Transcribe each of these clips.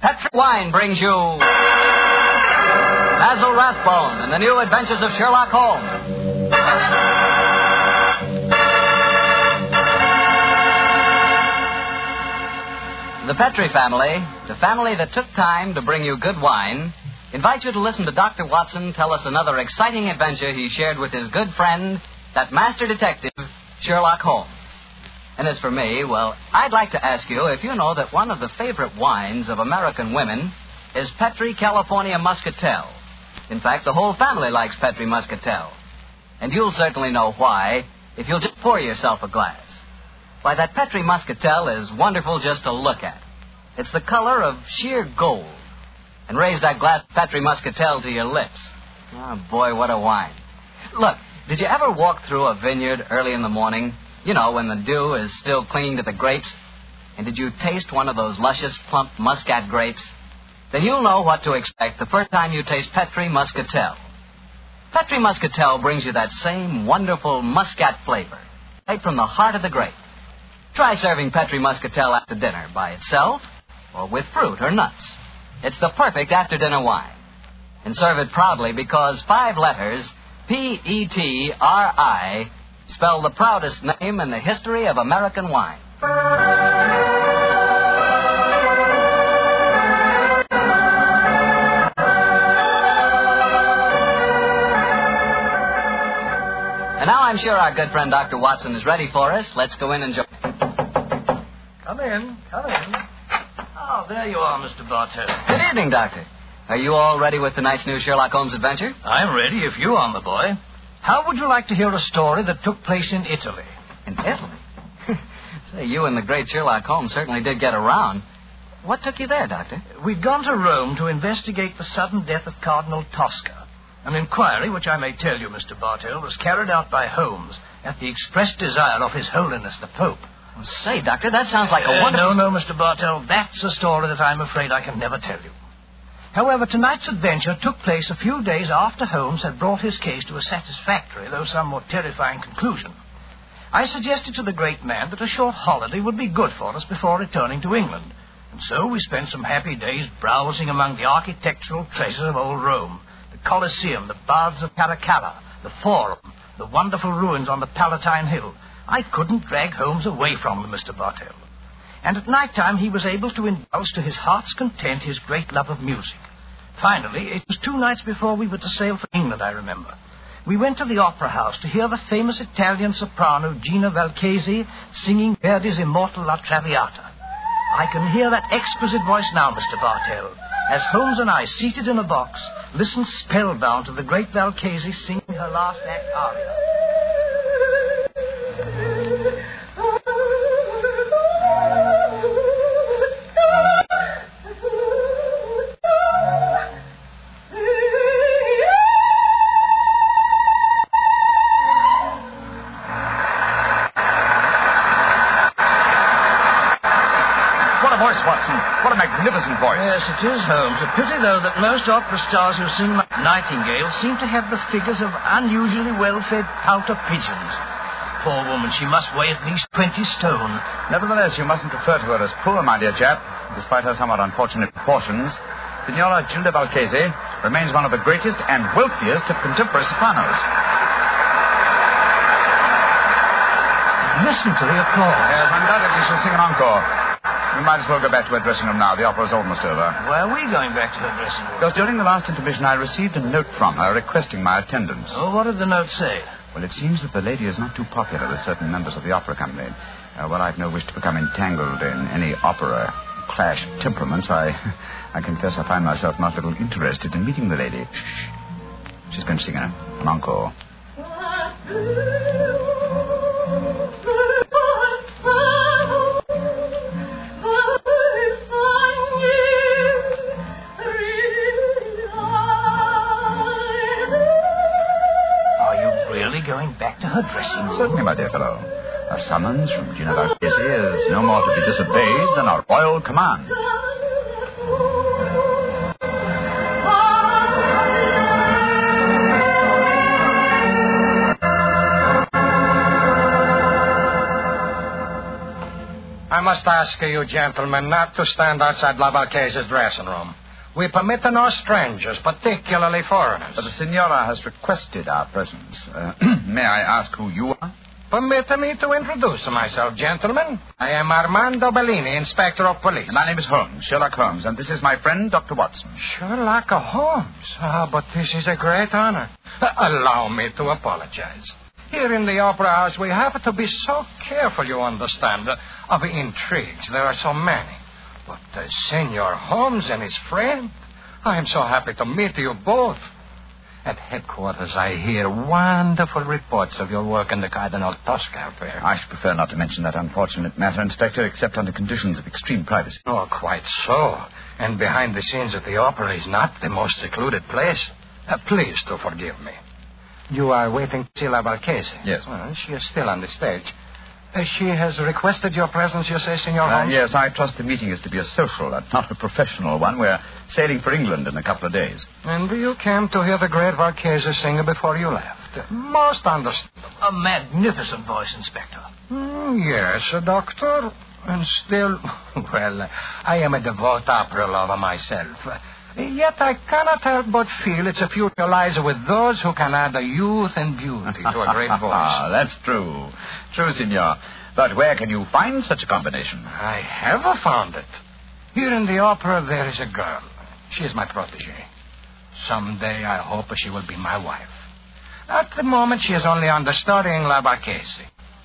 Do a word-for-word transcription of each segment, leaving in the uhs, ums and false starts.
Petri Wine brings you Basil Rathbone and the New Adventures of Sherlock Holmes. The Petri family, the family that took time to bring you good wine, invites you to listen to Doctor Watson tell us another exciting adventure he shared with his good friend, that master detective, Sherlock Holmes. And as for me, well, I'd like to ask you if you know that one of the favorite wines of American women is Petri California Muscatel. In fact, the whole family likes Petri Muscatel. And you'll certainly know why if you'll just pour yourself a glass. Why, that Petri Muscatel is wonderful just to look at. It's the color of sheer gold. And raise that glass of Petri Muscatel to your lips. Oh, boy, what a wine. Look, did you ever walk through a vineyard early in the morning? You know, when the dew is still clinging to the grapes? And did you taste one of those luscious, plump Muscat grapes? Then you'll know what to expect the first time you taste Petri Muscatel. Petri Muscatel brings you that same wonderful Muscat flavor, right from the heart of the grape. Try serving Petri Muscatel after dinner by itself or with fruit or nuts. It's the perfect after-dinner wine. And serve it proudly because five letters, P E T R I, spell the proudest name in the history of American wine. And now I'm sure our good friend Doctor Watson is ready for us. Let's go in and join. Come in, come in. Oh, there you are, Mister Bartell. Good evening, Doctor. Are you all ready with tonight's new Sherlock Holmes adventure? I'm ready if you are, my boy. How would you like to hear a story that took place in Italy? In Italy? Say, you and the great Sherlock Holmes certainly did get around. What took you there, Doctor? We'd gone to Rome to investigate the sudden death of Cardinal Tosca. An inquiry, which I may tell you, Mister Bartell, was carried out by Holmes at the express desire of His Holiness the Pope. Oh, say, Doctor, that sounds like a uh, wonderful... No, no, Mister Bartell, that's a story that I'm afraid I can never tell you. However, tonight's adventure took place a few days after Holmes had brought his case to a satisfactory, though somewhat terrifying, conclusion. I suggested to the great man that a short holiday would be good for us before returning to England. And so we spent some happy days browsing among the architectural treasures of old Rome. The Colosseum, the Baths of Caracalla, the Forum, the wonderful ruins on the Palatine Hill. I couldn't drag Holmes away from them, Mister Bartell. And at night time he was able to indulge to his heart's content his great love of music. Finally, it was two nights before we were to sail for England, I remember. We went to the Opera House to hear the famous Italian soprano Gina Valchesi singing Verdi's immortal La Traviata. I can hear that exquisite voice now, Mister Bartell, as Holmes and I, seated in a box, listened spellbound to the great Valchesi singing her last act aria. Watson. What a magnificent voice. Yes, it is, Holmes. A pity, though, that most opera stars who sing like Nightingale seem to have the figures of unusually well-fed pouter pigeons. Poor woman, she must weigh at least twenty stone. Nevertheless, you mustn't refer to her as poor, my dear chap. Despite her somewhat unfortunate proportions, Signora Gilda Valchesi remains one of the greatest and wealthiest of contemporary sopranos. Listen to the applause. Yes, undoubtedly she'll sing an encore. We might as well go back to her dressing room now. The opera's almost over. Why are we going back to her dressing room? Because during the last intermission, I received a note from her requesting my attendance. Oh, what did the note say? Well, it seems that the lady is not too popular with certain members of the opera company. Uh, well, I've no wish to become entangled in any opera clash of temperaments. I, I confess I find myself not a little interested in meeting the lady. Shh. She's going to sing an, an encore. Going back to her dressing room? Certainly, my dear fellow. A summons from Gina Valchesi is no more to be disobeyed than a royal command. must ask you, gentlemen, not to stand outside La Marchese's dressing room. We permit no strangers, particularly foreigners. But the Signora has requested our presence. Uh, may I ask who you are? Permit me to introduce myself, gentlemen. I am Armando Bellini, Inspector of Police. My name is Holmes, Sherlock Holmes, and this is my friend, Doctor Watson. Sherlock Holmes? Ah, but this is a great honor. Uh, allow me to apologize. Here in the Opera House, we have to be so careful, you understand, uh, of intrigues. There are so many. But uh, Senor Holmes and his friend, I am so happy to meet you both. At headquarters, I hear wonderful reports of your work in the Cardinal Tosca affair. I should prefer not to mention that unfortunate matter, Inspector, except under conditions of extreme privacy. Oh, quite so. And behind the scenes at the opera is not the most secluded place. Uh, please to forgive me. You are waiting to see La Marchese? Yes. Well, she is still on the stage. Uh, she has requested your presence, you say, Senor Uh, Holmes? yes, I trust the meeting is to be a social and not a professional one. We're sailing for England in a couple of days. And you came to hear the great Marchese sing before you left. Most understandable. A magnificent voice, Inspector. Mm, yes, uh, Doctor. And still, well, I am a devout opera lover myself. Yet I cannot help but feel its future lies with those who can add a youth and beauty to a great voice. Ah, that's true. True, Signor. But where can you find such a combination? I have found it. Here in the opera, there is a girl. She is my protégée. Someday, I hope she will be my wife. At the moment, she is only understudying La Marchese.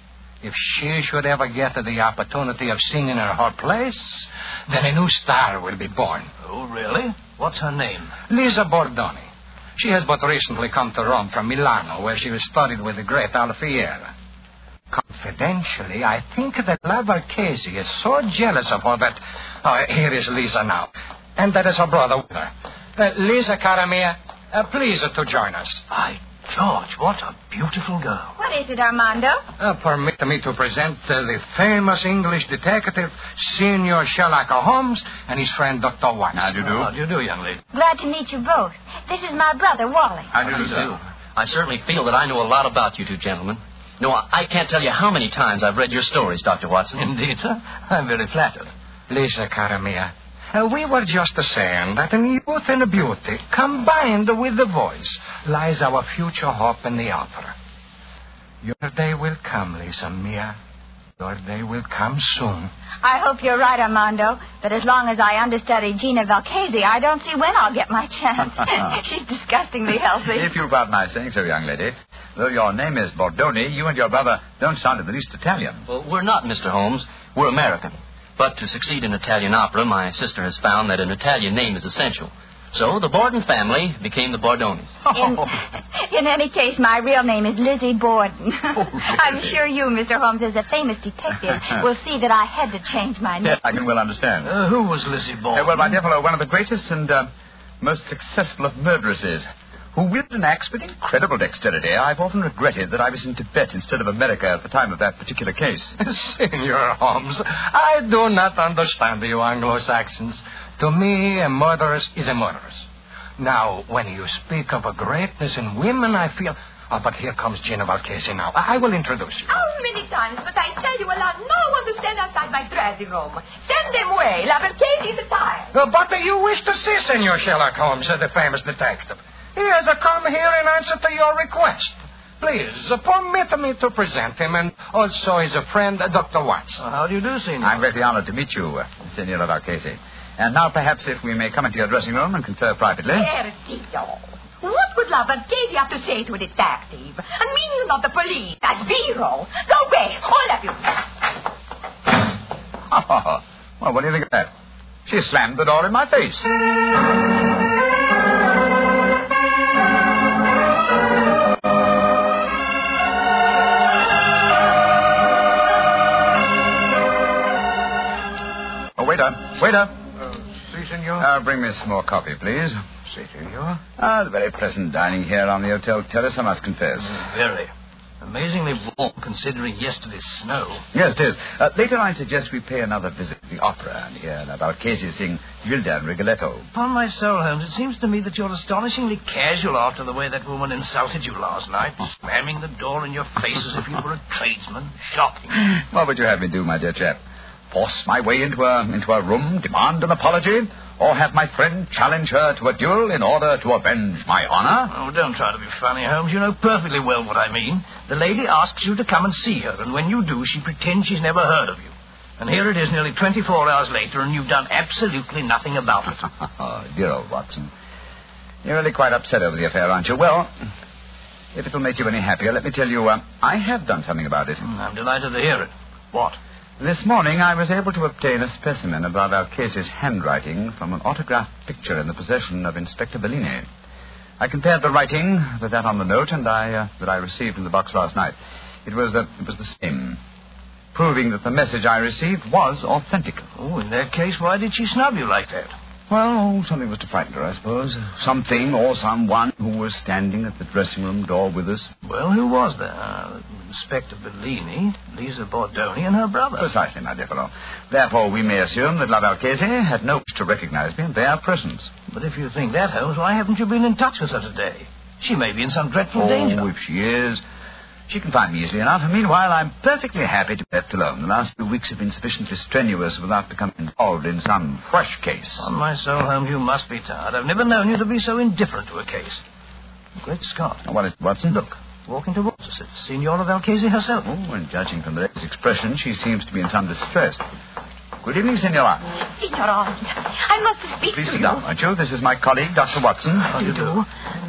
If she should ever get the opportunity of singing in her place, then a new star will be born. Oh, really? What's her name? Lisa Bordoni. She has but recently come to Rome from Milano, where she was studied with the great Alfieri. Confidentially, I think that La Marchese is so jealous of her that... Oh, here is Lisa now. And that is her brother with her. Uh, Lisa, cara mia, uh, please uh, to join us. By George, what a beautiful girl. What is it, Armando? Uh, permit me to present uh, the famous English detective, Senor Sherlock Holmes, and his friend, Doctor Watson. How do you do? How do you do, young lady? Glad to meet you both. This is my brother, Wally. How do you do, sir? I certainly feel that I know a lot about you two gentlemen. No, I can't tell you how many times I've read your stories, Doctor Watson. Indeed, sir. I'm very flattered. Lisa, cara mia, uh, we were just saying that in youth and beauty, combined with the voice, lies our future hope in the opera. Your day will come, Lisa mia. Your day will come soon. I hope you're right, Armando, but as long as I understudy Gina Valchese, I don't see when I'll get my chance. She's disgustingly healthy. If you pardon my saying so, young lady, though your name is Bordoni, you and your brother don't sound in the least Italian. Well, we're not, Mister Holmes. We're American. But to succeed in Italian opera, my sister has found that an Italian name is essential. So the Borden family became the Bordonis. In, in any case, my real name is Lizzie Borden. Oh, I'm sure you, Mister Holmes, as a famous detective, will see that I had to change my name. Yes, I can well understand. Uh, who was Lizzie Borden? Uh, well, my dear fellow, one of the greatest and uh, most successful of murderesses, who wielded an axe with incredible dexterity. I've often regretted that I was in Tibet instead of America at the time of that particular case. Senor Holmes, I do not understand you Anglo-Saxons. To me, a murderess is a murderess. Now, when you speak of a greatness in women, I feel... Oh, but here comes Gina Valchese now. I, I will introduce you. How many times must I tell you allow no one to stand outside my dressing room? Send them away. La Marchese is tired. Uh, but uh, you wish to see Senor Sherlock Holmes, uh, the famous detective. He has uh, come here in answer to your request. Please, uh, permit me to present him, and also his uh, friend, uh, Doctor Watson. Uh, how do you do, Senor? I'm greatly honored to meet you, uh, Senora Valchese. And now, perhaps, if we may come into your dressing room and confer privately. Perdido. What would La Marchese have to say to a detective? And meaning not the police, as Biro. Go away, all of you. Oh, well, what do you think of that? She slammed the door in my face. Oh, waiter, waiter. Si, senor. Uh, bring me some more coffee, please. Si, senor. Ah, the very pleasant dining here on the hotel terrace, I must confess. Mm, very. Amazingly warm, considering yesterday's snow. Yes, it is. Uh, later, I suggest we pay another visit to the opera and hear La Marchese sing Gilda and Rigoletto. Upon my soul, Holmes, it seems to me that you're astonishingly casual after the way that woman insulted you last night, slamming the door in your face as if you were a tradesman. Shocking. What would you have me do, my dear chap? Force my way into her, into her room, demand an apology, or have my friend challenge her to a duel in order to avenge my honor? Oh, don't try to be funny, Holmes. You know perfectly well what I mean. The lady asks you to come and see her, and when you do, she pretends she's never heard of you. And here it is nearly twenty-four hours later, and you've done absolutely nothing about it. Oh, dear old Watson. You're really quite upset over the affair, aren't you? Well, if it'll make you any happier, let me tell you, uh, I have done something about it. Mm, I'm delighted to hear it. What? This morning I was able to obtain a specimen of Valcase's handwriting from an autographed picture in the possession of Inspector Bellini. I compared the writing with that on the note and I uh, that I received in the box last night. It was the, it was the same, proving that the message I received was authentic. Oh, in that case, why did she snub you like that? Well, something was to frighten her, I suppose. Something or someone who was standing at the dressing room door with us. Well, who was there? Uh, Inspector Bellini, Lisa Bordoni, and her brother. Precisely, my dear fellow. Therefore, we may assume that La Valcase had no wish to recognize me in their presence. But if you think that, Holmes, why haven't you been in touch with her today? She may be in some dreadful oh, danger. If she is, she can find me easily enough. And meanwhile, I'm perfectly happy to be left alone. The last few weeks have been sufficiently strenuous without becoming involved in some fresh case. On my soul, Holmes, you must be tired. I've never known you to be so indifferent to a case. Great Scott. What is it, Watson? Look, walking towards us. It's Signora Valcase herself. Oh, and judging from the lady's expression, she seems to be in some distress. Good evening, Signora. Signor Holmes, I must speak Please to sit you. down, won't you? This is my colleague, Doctor Watson. How do you do?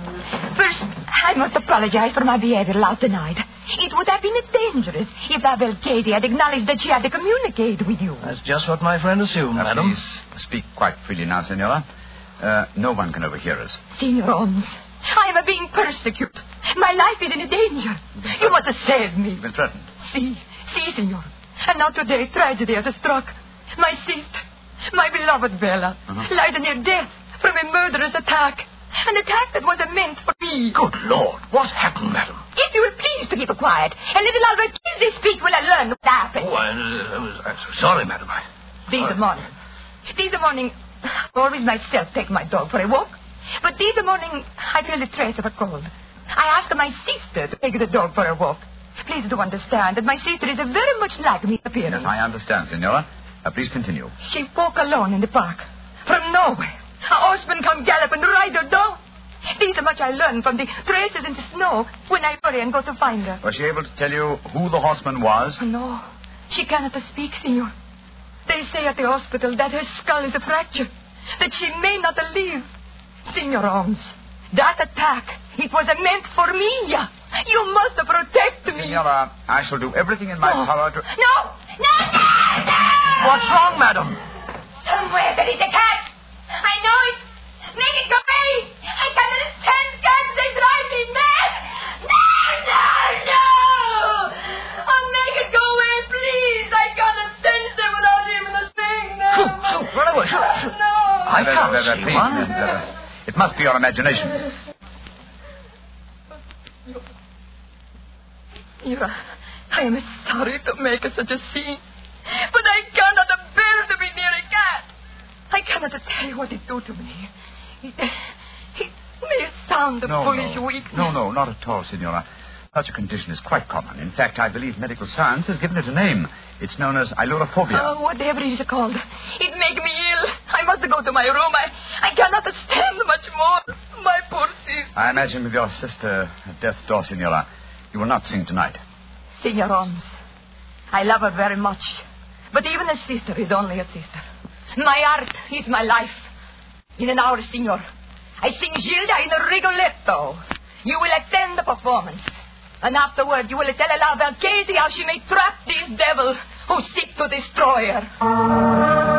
First, I must apologize for my behavior last night. It would have been dangerous if La Valcase had acknowledged that she had to communicate with you. That's just what my friend assumed, Now, madam. please speak quite freely now, Signora. Uh, no one can overhear us. Signor Holmes, I am being persecuted. My life is in danger. You must save me. You've been threatened. See, see, Signor. And now today, tragedy has struck. My sister, my beloved Bella, Uh-huh. lies near death from a murderous attack. An attack that was meant for me. Good Lord, what happened, madam? If you will please to keep quiet, and little Albert Kingsley speak will I learn what happened. Oh, I, I was, I'm so sorry, madam. I... This Sorry. morning. This morning, I always myself take my dog for a walk. But this morning, I feel the trace of a cold. I asked my sister to take the dog for a walk. Please do understand that my sister is very much like me in appearance. Yes, I understand, Signora. Uh, please continue. She walked alone in the park. From nowhere. A horseman come galloping right her down. This much I learned from the traces in the snow when I hurry and go to find her. Was she able to tell you who the horseman was? No, she cannot speak, senor. They say at the hospital that her skull is fractured, that she may not live. Senor Holmes, that attack, it was meant for me. You must protect me. Signora, I shall do everything in my No. power to... No, no, no, no! What's wrong, madam? Somewhere there is a cat. I know it. Make it go away. I cannot stand cats. They drive me mad. No, no, no. Oh, make it go away, please. I cannot stand them without even a thing. No. Shoot, shoot, run away, shoot, shoot. No. I can't Uh, uh, uh, see please, one. uh, uh, it must be your imagination. Ira, I am sorry to make such a scene, but I cannot bear to be near a cat. I cannot tell you what it do to me. It, it may sound No, foolish no. weakness. No, no, not at all, Signora. Such a condition is quite common. In fact, I believe medical science has given it a name. It's known as ailurophobia. Oh, whatever it is called. It make me ill. I must go to my room. I, I cannot stand much more. My poor sister. I imagine with your sister at death's door, Signora, you will not sing tonight. Senor Holmes, I love her very much. But even a sister is only a sister. My art is my life. In an hour, Senor, I sing Gilda in a Rigoletto. You will attend the performance. And afterward, you will tell La Valcase how she may trap this devil who seeks to destroy her.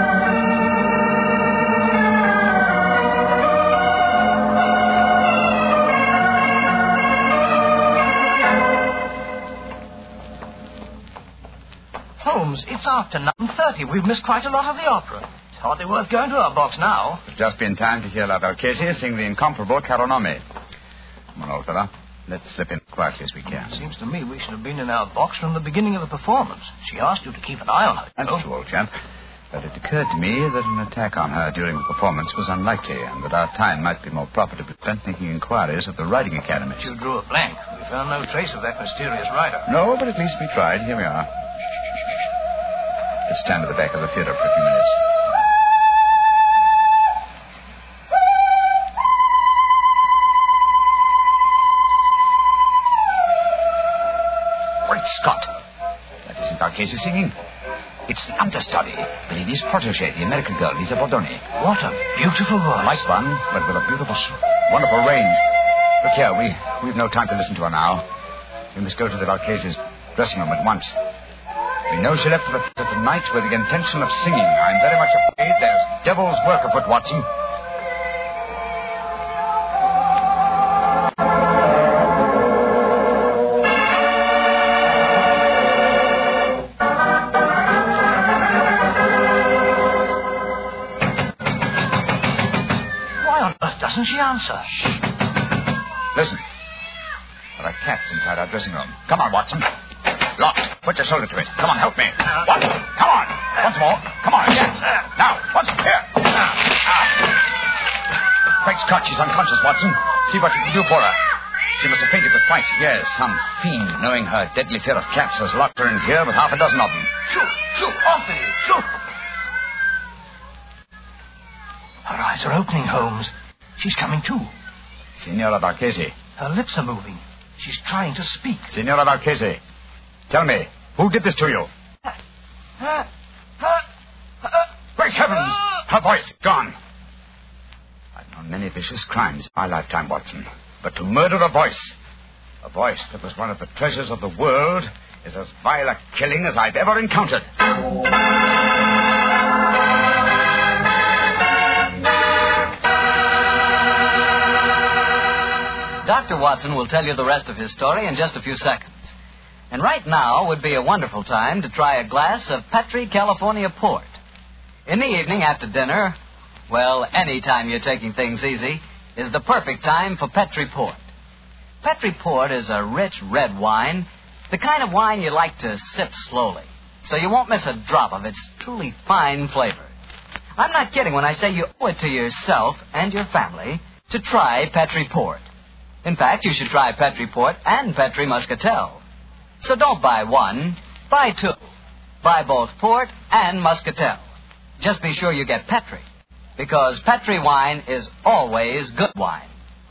Holmes, it's after nine thirty. We've missed quite a lot of the opera. It's hardly worth going to our box now. It's just been time to hear La Valcase sing the incomparable Caro Nome. Come on, old fella. Let's slip in as quietly as we can. Seems to me we should have been in our box from the beginning of the performance. She asked you to keep an eye on her. That's true, old chap. But it occurred to me that an attack on her during the performance was unlikely, and that our time might be more profitably spent making inquiries at the riding academy. You drew a blank. We found no trace of that mysterious rider. No, but at least we tried. Here we are. could stand at the back of the theater for a few minutes. Great Scott! That isn't Valchese singing. It's the understudy, Bellidi's protege, the American girl, Lisa Bordoni. What a beautiful voice. Like one, but with a beautiful, wonderful range. Look here, we, we've no time to listen to her now. We must go to the Valchese's dressing room at once. We know she left the theater tonight with the intention of singing. I'm very much afraid there's devil's work afoot, Watson. Doesn't she answer? Shh. Listen. There are cats inside our dressing room. Come on, Watson. Locked. Put your shoulder to it. Come on, help me. Watson, come on. Once more. Come on, again. Now, Watson, here. Great Scott, she's unconscious, Watson. See what you can do for her. She must have fainted with fright. Yes, some fiend, knowing her deadly fear of cats, has locked her in here with half a dozen of them. Shoot, shoot, off with you, shoot. Her eyes are opening, Holmes. She's coming to. Signora Valchese. Her lips are moving. She's trying to speak. Signora Valchese, tell me, who did this to you? Great heavens! Her voice gone. I've known many vicious crimes in my lifetime, Watson. But to murder a voice, a voice that was one of the treasures of the world, is as vile a killing as I've ever encountered. Doctor Watson will tell you the rest of his story in just a few seconds. And right now would be a wonderful time to try a glass of Petri California Port. In the evening after dinner, well, any time you're taking things easy, is the perfect time for Petri Port. Petri Port is a rich red wine, the kind of wine you like to sip slowly, so you won't miss a drop of its truly fine flavor. I'm not kidding when I say you owe it to yourself and your family to try Petri Port. In fact, you should try Petri Port and Petri Muscatel. So don't buy one, buy two. Buy both Port and Muscatel. Just be sure you get Petri, because Petri wine is always good wine.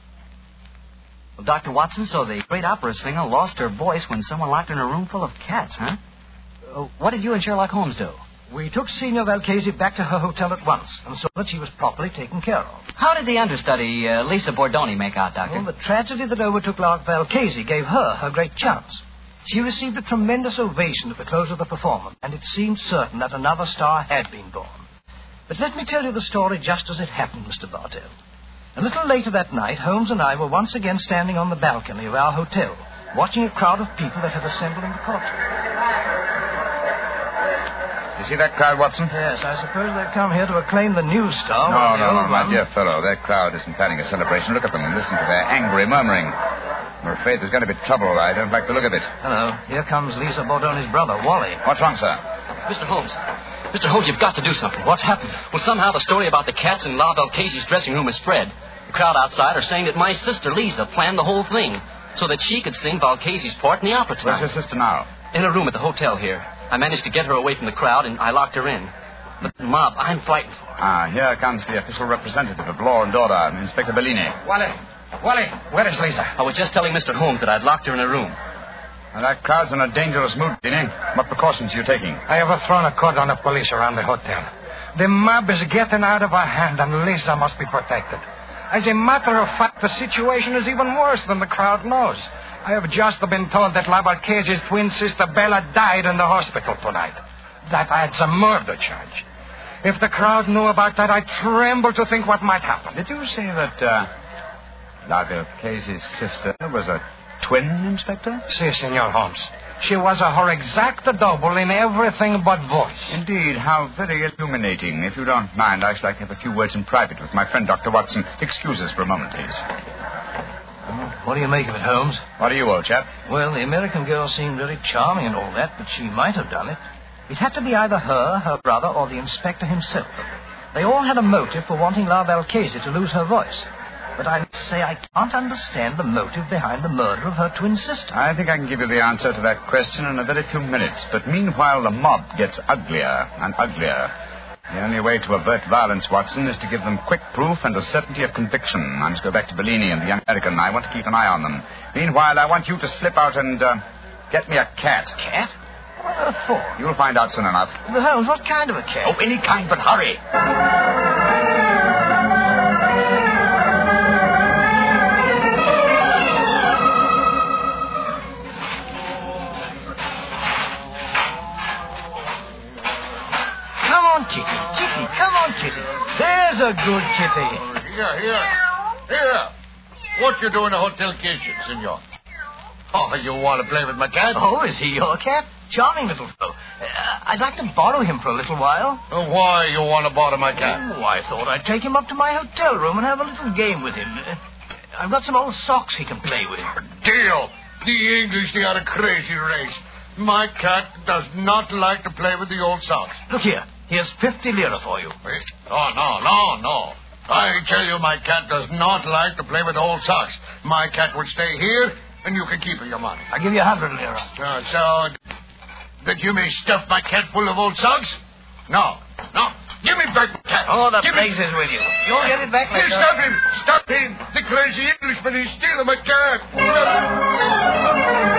Well, Doctor Watson, so the great opera singer lost her voice when someone locked her in a room full of cats, huh? Uh, what did you and Sherlock Holmes do? We took Signor Valchese back to her hotel at once and saw that she was properly taken care of. How did the understudy, uh, Lisa Bordoni, make out, Doctor? Well, the tragedy that overtook La Valchese gave her her great chance. She received a tremendous ovation at the close of the performance, and it seemed certain that another star had been born. But let me tell you the story just as it happened, Mister Bartell. A little later that night, Holmes and I were once again standing on the balcony of our hotel, watching a crowd of people that had assembled in the courtyard. You see that crowd, Watson? Yes, I suppose they've come here to acclaim the new star. No, the no, no, old my one. dear fellow. That crowd isn't planning a celebration. Look at them and listen to their angry murmuring. I'm afraid there's going to be trouble. I don't like the look of it. Hello. Here comes Lisa Bordoni's brother, Wally. What's wrong, sir? Mister Holmes. Mister Holmes, you've got to do something. What's happened? Well, somehow the story about the cats in La Valchese's dressing room has spread. The crowd outside are saying that my sister, Lisa, planned the whole thing so that she could sing Valchese's part in the opera tonight. Where's your sister now? In a room at the hotel here. I managed to get her away from the crowd, and I locked her in. But the mob, I'm frightened for her. Ah, here comes the official representative of law and order, Inspector Bellini. Wally, Wally, where is Lisa? I was just telling Mister Holmes that I'd locked her in a room. Now, that crowd's in a dangerous mood, Bellini. What precautions are you taking? I have thrown a cordon of police around the hotel. The mob is getting out of our hand, and Lisa must be protected. As a matter of fact, the situation is even worse than the crowd knows. I have just been told that La Valchese's twin sister Bella died in the hospital tonight. That adds a murder charge. If the crowd knew about that, I tremble to think what might happen. Did you say that uh, La Valchese's sister was a twin, Inspector? Si, Senor Holmes. She was a her exact double in everything but voice. Indeed, how very illuminating. If you don't mind, I should like to have a few words in private with my friend, Doctor Watson. Excuse us for a moment, please. What do you make of it, Holmes? What do you, old chap? Well, the American girl seemed very charming and all that, but she might have done it. It had to be either her, her brother, or the inspector himself. They all had a motive for wanting La Valchese to lose her voice. but I must say I can't understand the motive behind the murder of her twin sister. I think I can give you the answer to that question in a very few minutes. But meanwhile, the mob gets uglier and uglier. The only way to avert violence, Watson, is to give them quick proof and a certainty of conviction. I must go back to Bellini and the young American. I want to keep an eye on them. Meanwhile, I want you to slip out and uh, get me a cat. Cat? What on earth for? You'll find out soon enough. But Holmes, what kind of a cat? Oh, any kind, but hurry. Kitty, Kitty, come on, Kitty. There's a good Kitty. Oh, here, here. Here. What you do in the hotel kitchen, senor? Oh, you want to play with my cat? Oh, is he your cat? Charming little fellow. Uh, I'd like to borrow him for a little while. Uh, why you want to borrow my cat? Oh, I thought I'd take him up to my hotel room and have a little game with him. Uh, I've got some old socks he can play with. Deal. The English, they are a crazy race. My cat does not like to play with the old socks. Look here. Here's fifty lira for you. Wait. Oh, no, no, no. I tell you, my cat does not like to play with old socks. My cat would stay here, and you can keep your money. I'll give you a hundred lira. Uh, so, that you may stuff my cat full of old socks? No, no. Give me back my cat. Oh, the Give place me... is with you. You'll get it back later. Hey, stop him! Stop him! The crazy Englishman is stealing my cat. Stop.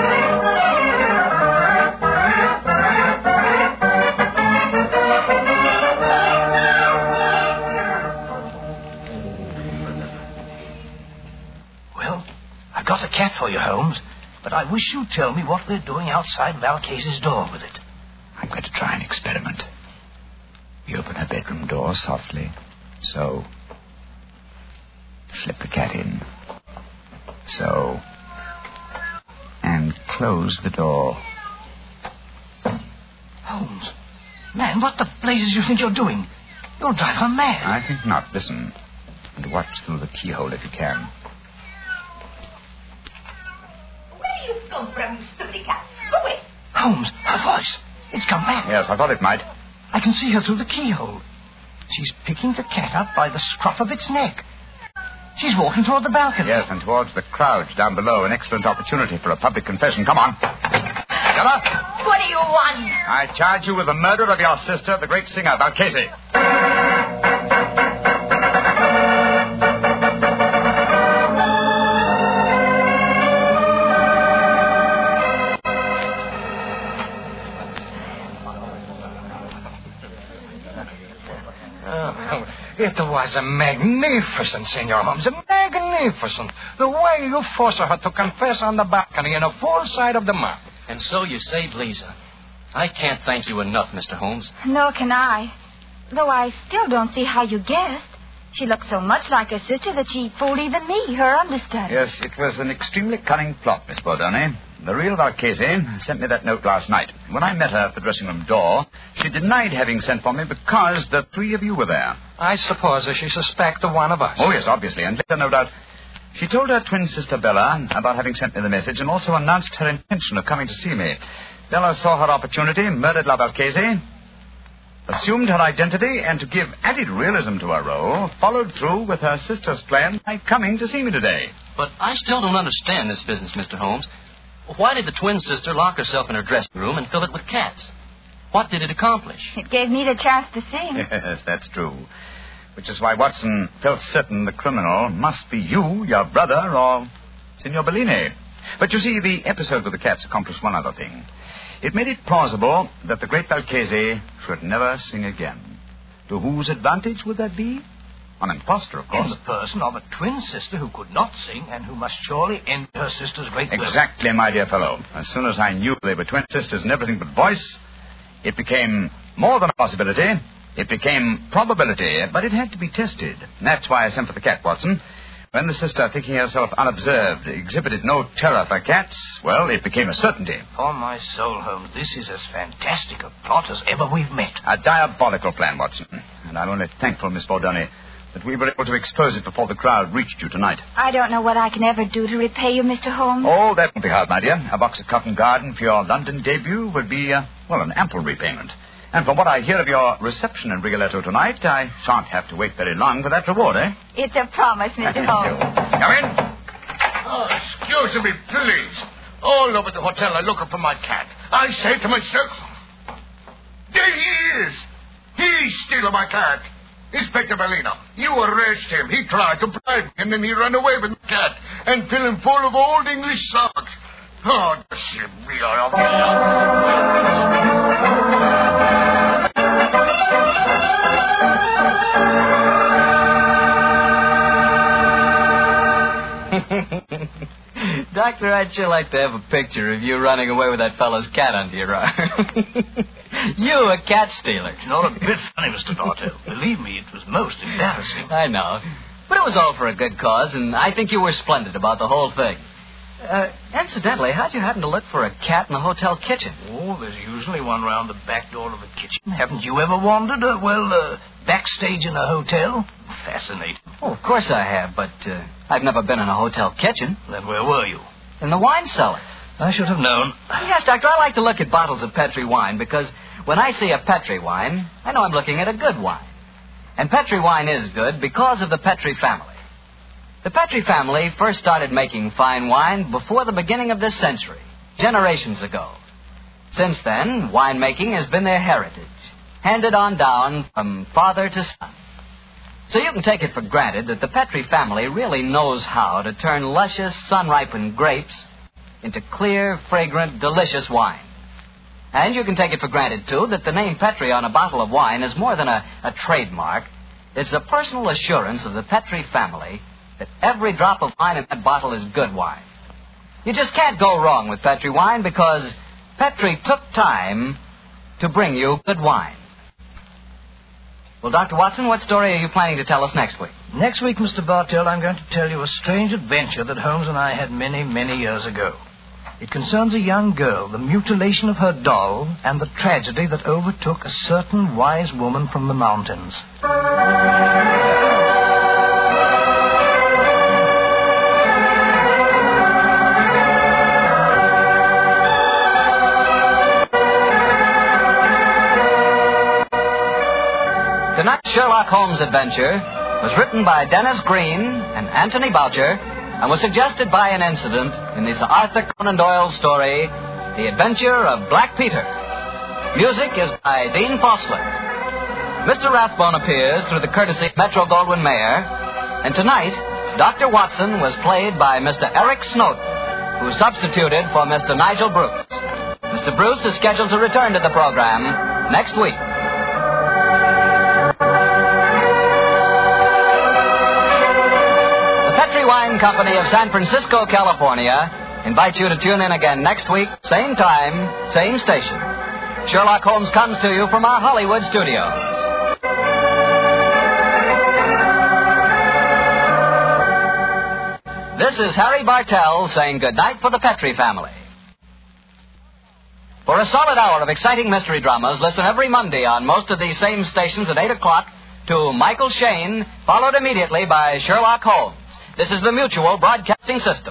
I've got a cat for you, Holmes, but I wish you'd tell me what we're doing outside Valcase's door with it. I'm going to try an experiment. You open her bedroom door softly. So. Slip the cat in. So. And close the door. Holmes, man, what the blazes you think you're doing? You'll drive her mad. I think not. Listen. And watch through the keyhole if you can. Where you come from, you silly cat? Go away. Holmes, her voice. It's come back. Yes, I thought it might. I can see her through the keyhole. She's picking the cat up by the scruff of its neck. She's walking toward the balcony. Yes, and towards the crowd down below. An excellent opportunity for a public confession. Come on. Stella? What do you want? I charge you with the murder of your sister, the great singer, Valcase. It was a magnificent, Senor Holmes. Magnificent. The way you forced her to confess on the balcony in a full sight of the mob. And so you saved Lisa. I can't thank you enough, Mister Holmes. Nor can I. Though I still don't see how you guessed. She looked so much like her sister that she fooled even me, her understudy. Yes, it was an extremely cunning plot, Miss Bordone. The real Valcase sent me that note last night. When I met her at the dressing room door, she denied having sent for me because the three of you were there. I suppose that she suspected one of us. Oh, yes, obviously. And later, no doubt, she told her twin sister Bella about having sent me the message and also announced her intention of coming to see me. Bella saw her opportunity, murdered La Valcase, assumed her identity, and to give added realism to her role, followed through with her sister's plan by coming to see me today. But I still don't understand this business, Mister Holmes. Why did the twin sister lock herself in her dressing room and fill it with cats? What did it accomplish? It gave me the chance to sing. Yes, that's true. Which is why Watson felt certain the criminal must be you, your brother, or Signor Bellini. But you see, the episode with the cats accomplished one other thing. It made it plausible that the great Valcase should never sing again. To whose advantage would that be? An impostor, of course. In the person of a twin sister who could not sing and who must surely envy her sister's great will. Exactly, my dear fellow. As soon as I knew they were twin sisters and everything but voice, it became more than a possibility. It became probability, but it had to be tested. And that's why I sent for the cat, Watson. When the sister, thinking herself unobserved, exhibited no terror for cats, well, it became a certainty. On my soul, Holmes, this is as fantastic a plot as ever we've met. A diabolical plan, Watson. And I'm only thankful, Miss Bordone, that we were able to expose it before the crowd reached you tonight. I don't know what I can ever do to repay you, Mister Holmes. Oh, that won't be hard, my dear. A box of Covent Garden for your London debut would be, uh, well, an ample repayment. And from what I hear of your reception in Rigoletto tonight, I shan't have to wait very long for that reward, eh? It's a promise, Mister Holmes. Come in. Oh, excuse me, please. All over the hotel I'm looking for my cat. I say to myself, there he is. He's stealing my cat. Inspector Bellino, you arrest him. He tried to bribe me, and then he ran away with the cat and fill him full of old English socks. Oh, this should be all Doctor, I'd sure like to have a picture of you running away with that fellow's cat under your arm. You, a cat stealer. It's not a bit funny, Mister Bartell. Believe me, it was most embarrassing. I know. But it was all for a good cause, and I think you were splendid about the whole thing. Uh, incidentally, how'd you happen to look for a cat in the hotel kitchen? Oh, there's usually one round the back door of the kitchen. Haven't you ever wandered, uh, well, uh, backstage in a hotel? Fascinating. Oh, of course I have, but uh, I've never been in a hotel kitchen. Then where were you? In the wine cellar. I should have known. Yes, Doctor, I like to look at bottles of Petri wine because when I see a Petri wine, I know I'm looking at a good wine. And Petri wine is good because of the Petri family. The Petri family first started making fine wine before the beginning of this century, generations ago. Since then, winemaking has been their heritage, handed on down from father to son. So you can take it for granted that the Petri family really knows how to turn luscious, sun-ripened grapes into clear, fragrant, delicious wine. And you can take it for granted, too, that the name Petri on a bottle of wine is more than a, a trademark. It's a personal assurance of the Petri family that every drop of wine in that bottle is good wine. You just can't go wrong with Petri wine because Petri took time to bring you good wine. Well, Doctor Watson, what story are you planning to tell us next week? Next week, Mister Bartell, I'm going to tell you a strange adventure that Holmes and I had many, many years ago. It concerns a young girl, the mutilation of her doll, and the tragedy that overtook a certain wise woman from the mountains. Tonight's Sherlock Holmes adventure was written by Dennis Green and Anthony Boucher and was suggested by an incident in this Arthur Conan Doyle story, The Adventure of Black Peter. Music is by Dean Fossler. Mister Rathbone appears through the courtesy of Metro-Goldwyn-Mayer, and tonight, Doctor Watson was played by Mister Eric Snowden, who substituted for Mister Nigel Bruce. Mister Bruce is scheduled to return to the program next week. Wine Company of San Francisco, California, invites you to tune in again next week, same time, same station. Sherlock Holmes comes to you from our Hollywood studios. This is Harry Bartell saying goodnight for the Petri family. For a solid hour of exciting mystery dramas, listen every Monday on most of these same stations at eight o'clock to Michael Shayne, followed immediately by Sherlock Holmes. This is the Mutual Broadcasting System.